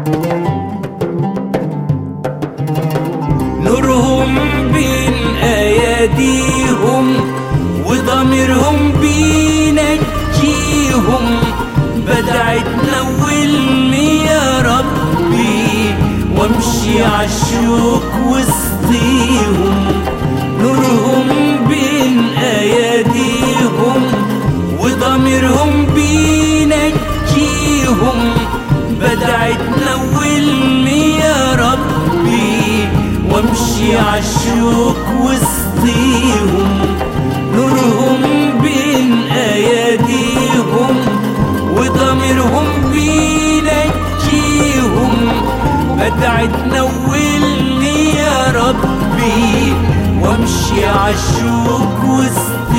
نورهم بين أياديهم وضميرهم بينجيهم، بدعي تنولني يا ربي وامشي عالشوك وسطيهم. نورهم بين أياديهم وضميرهم بينجيهم، بدعي تنولني يا ربي وامشي عالشوك وسطيهم. نورهم بين أياديهم وضميرهم بينجيهم، بدعي تنولني يا ربي وامشي عالشوك وسطيهم.